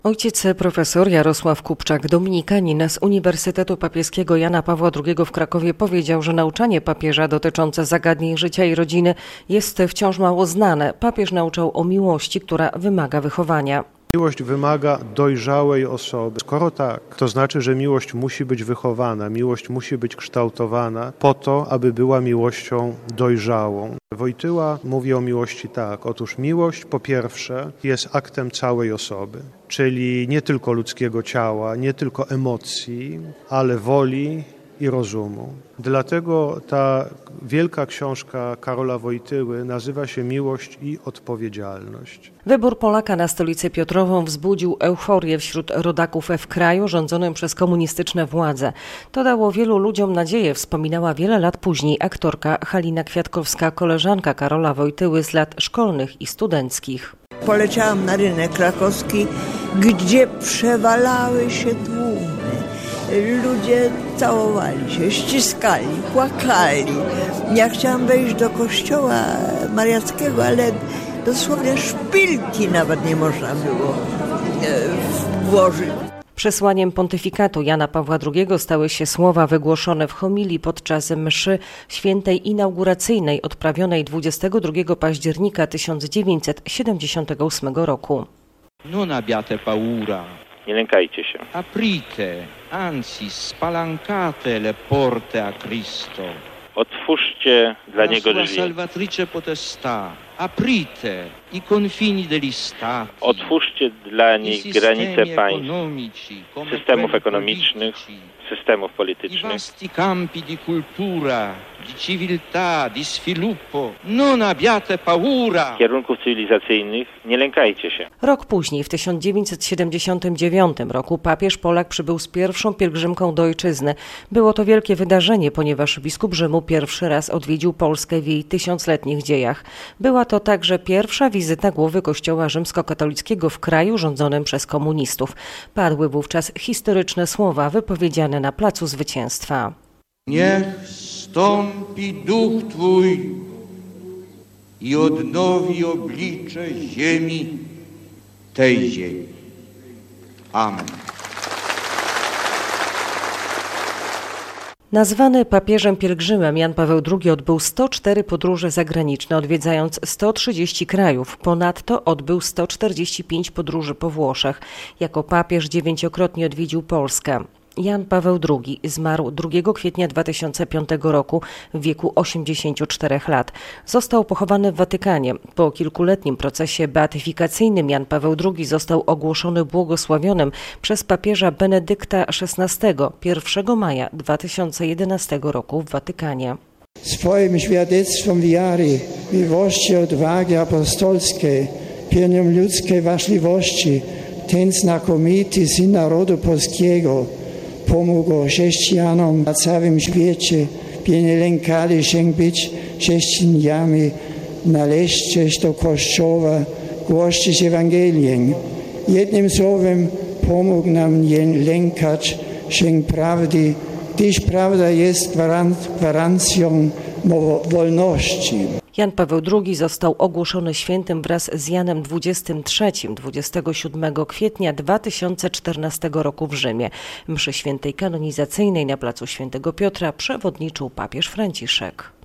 Ojciec profesor Jarosław Kupczak, dominikanin z Uniwersytetu Papieskiego Jana Pawła II w Krakowie, powiedział, że nauczanie papieża dotyczące zagadnień życia i rodziny jest wciąż mało znane. Papież nauczał o miłości, która wymaga wychowania. Miłość wymaga dojrzałej osoby. Skoro tak, to znaczy, że miłość musi być wychowana, miłość musi być kształtowana po to, aby była miłością dojrzałą. Wojtyła mówi o miłości tak. Otóż miłość po pierwsze jest aktem całej osoby, czyli nie tylko ludzkiego ciała, nie tylko emocji, ale woli i rozumu. Dlatego ta wielka książka Karola Wojtyły nazywa się Miłość i odpowiedzialność. Wybór Polaka na stolicę Piotrową wzbudził euforię wśród rodaków w kraju rządzonym przez komunistyczne władze. To dało wielu ludziom nadzieję, wspominała wiele lat później aktorka Halina Kwiatkowska, koleżanka Karola Wojtyły z lat szkolnych i studenckich. Poleciałam na rynek krakowski, gdzie przewalały się tłumy. Ludzie całowali się, ściskali, płakali. Ja chciałam wejść do kościoła mariackiego, ale dosłownie szpilki nawet nie można było włożyć. Przesłaniem pontyfikatu Jana Pawła II stały się słowa wygłoszone w homilii podczas mszy świętej inauguracyjnej odprawionej 22 października 1978 roku. Non abbiate paura. Nie lękajcie się. Aprite, anzi spalancate le porte a Cristo. Otwórzcie dla Niego drzwi. Salvatrice potestà. Aprite i confini degli stati. Otwórzcie dla nich granice państw, systemów ekonomicznych, systemów I politycznych. vasti campi di cultura, di civiltà, di sviluppo. Non abbiate paura. Kierunków cywilizacyjnych nie lękajcie się. Rok później, w 1979 roku, papież Polak przybył z pierwszą pielgrzymką do ojczyzny. Było to wielkie wydarzenie, ponieważ biskup Rzymu pierwszy raz odwiedził Polskę w jej tysiącletnich dziejach. Była to także pierwsza wizyta głowy Kościoła rzymskokatolickiego w kraju rządzonym przez komunistów. Padły wówczas historyczne słowa wypowiedziane na Placu Zwycięstwa. Niech stąpi duch Twój i odnowi oblicze ziemi, tej ziemi. Amen. Nazwany papieżem pielgrzymem Jan Paweł II odbył 104 podróże zagraniczne, odwiedzając 130 krajów. Ponadto odbył 145 podróży po Włoszech. Jako papież 9-krotnie odwiedził Polskę. Jan Paweł II zmarł 2 kwietnia 2005 roku w wieku 84 lat. Został pochowany w Watykanie. Po kilkuletnim procesie beatyfikacyjnym Jan Paweł II został ogłoszony błogosławionym przez papieża Benedykta XVI 1 maja 2011 roku w Watykanie. Swoim świadectwem wiary, miłości, odwagi apostolskiej, pieniom ludzkiej ważliwości, ten znakomity syn narodu polskiego pomógł chrześcijanom na całym świecie, by nie lękali się być chrześcijanami, należeć do Kościoła, głosić Ewangelię. Jednym słowem pomógł nam nie lękać się prawdy, gdyż prawda jest gwarancją wolności. Jan Paweł II został ogłoszony świętym wraz z Janem XXIII 27 kwietnia 2014 roku w Rzymie. Mszy świętej kanonizacyjnej na placu Świętego Piotra przewodniczył papież Franciszek.